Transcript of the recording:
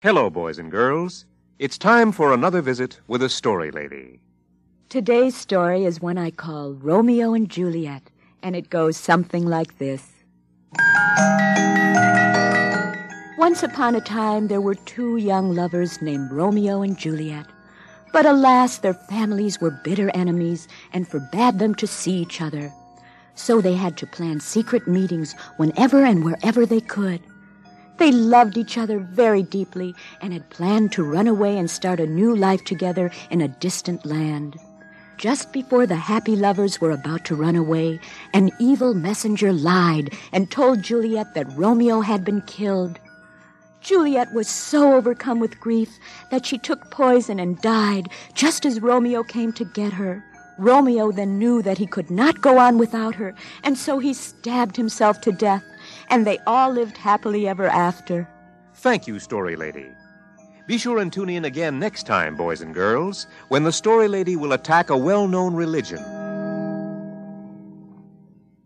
Hello, boys and girls. It's time for another visit with a story lady. Today's story is one I call Romeo and Juliet, and it goes something like this. Once upon a time, there were two young lovers named Romeo and Juliet. But alas, their families were bitter enemies and forbade them to see each other. So they had to plan secret meetings whenever and wherever they could. They loved each other very deeply and had planned to run away and start a new life together in a distant land. Just before the happy lovers were about to run away, an evil messenger lied and told Juliet that Romeo had been killed. Juliet was so overcome with grief that she took poison and died just as Romeo came to get her. Romeo then knew that he could not go on without her, and so he stabbed himself to death, and they all lived happily ever after. Thank you, story lady. Be sure and tune in again next time, boys and girls, when the story lady will attack a well-known religion